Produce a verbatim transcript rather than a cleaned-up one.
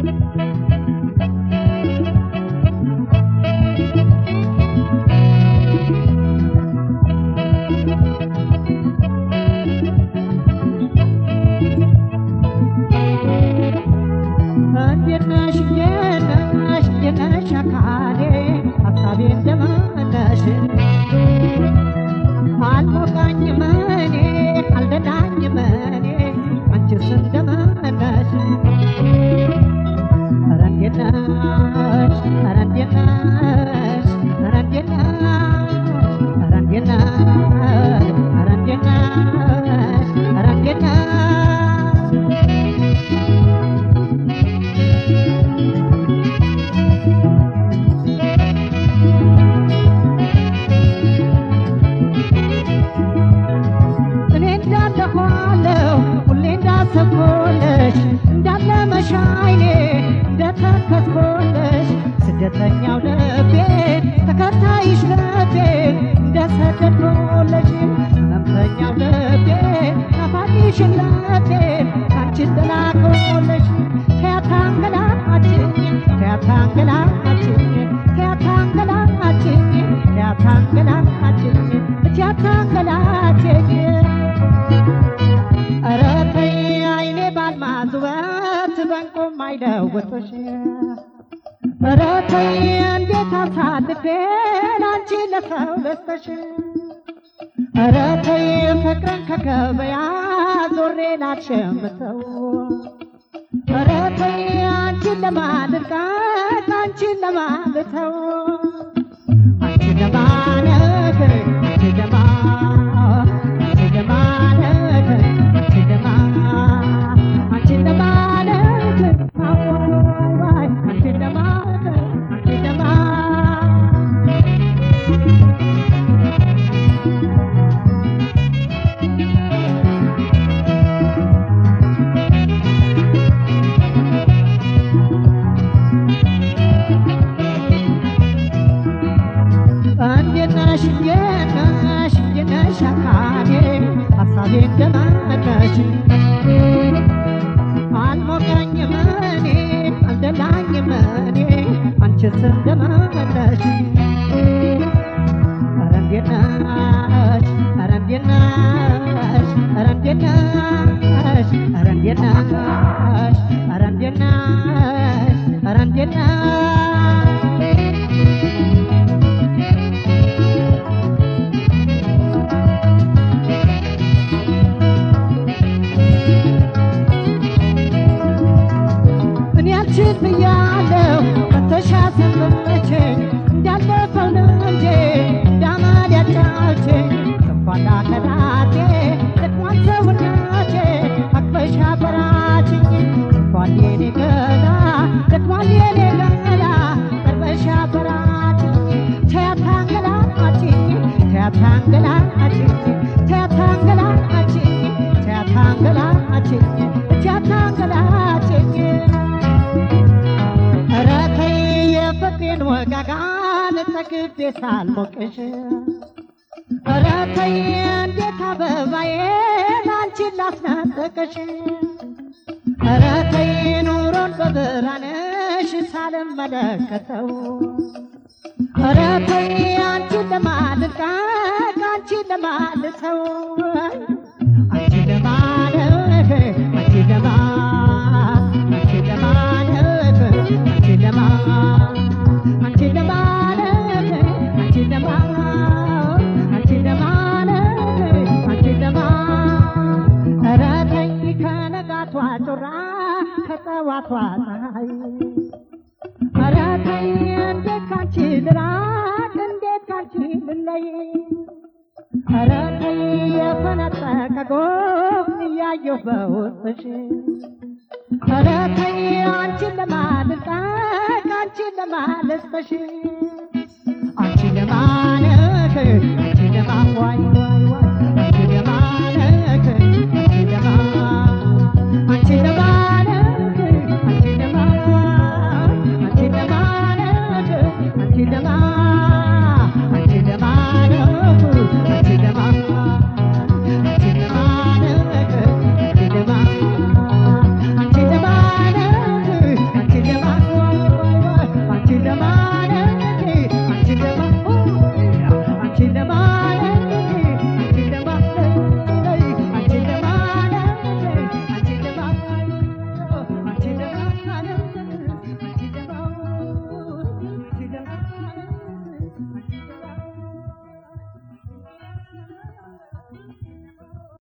ስደተኛው ልቤ ተከታይሽ ልቤ እንደሰደድኩልሽ ህመምተኛው ልቤ ናፋቂሽ ልቤ ካንቺ ተላቆልሽ ከያታንገላችኝ ከያታንገላችኝ ከያታንገላችኝ ከያታንገላችኝ ከያታንገላችኝ ኧረ ተይ አይኔ ባልማዝ ውበት በእንቁም አይለውጥሽ ኧረ ተይ እንዴት አሳልፌ ላንቺ ለሰው ልስጥሽ ኧረ ተይ ፍቅርን ከገበያ ዞሬ ላልሸምተው ኧረ ተይ አንቺን ለማልቃት አንቺን ለማልተው አንቺን ለማለት አንቺን ለማ አንቺን ለማለት አንቺን ለማ አንቺን ለማለት አዋይ አንቺን ለማለት አንቺን ለማ የነሽ የነሽ አካሌ ሀሳቤ እንደመነሽ አልሞቀኝም እኔ አልደላኝም እኔ አንቺስ እንደመነሽ ኧረ እንዴት ነሽ ኧረ እንዴት ነሽ ኧረ እንዴት ነሽ ኧረ እንዴት ነሽ ኧረ እንዴት ነሽ ኧረ እንዴት ነሽ ብያለሁ ከተሻሰመችኝ እንዳለፈው እንጂ እንዳማል ያጫውችኝ እንኳን ላከላቴ ልኳን ሰውነቴ አቅፈሻ በራችኝ እንኳን የኔ ገላ ልኳን የኔ ገላ ቀርበሻ በራችኝ ተያታንገላችኝ ተያታንገላችኝ ተያታንገላችኝ ተያታንገላችኝ ተያታንገላችኝ ፍቅሬን ወጋጋን ጠግቤ ሳልሞቅሽ ኧረ ተይ እንዴት አበባዬን አንቺን ላስናጠቅሽ ኧረ ተይ ኑሮን በብርሃንሽ ሳልመለከተው ኧረ ተይ አንቺን ለማልቃቅ አንቺን ለማልተው አንቺን ለማለት አንቺን ለማ አንቺን ለማለት አንቺን ለማ አንቺን ለማለት አንቺን ለማ አንቺን ለማለት አንቺን ለማ ኧረ ተይ ከነጋቷ ጮራ ከጠዋቷ ፀሐይ ኧረ ተይ እንዴት ካንቺ ልራቅ እንዴት ካንቺ ልለይ ኧረ ተይ የፈነጠቀ ጎህ እያየሁ በውስጥሽ ኧረ ተይ አንቺን ለማልቃቅ አንቺን ለማልተሽ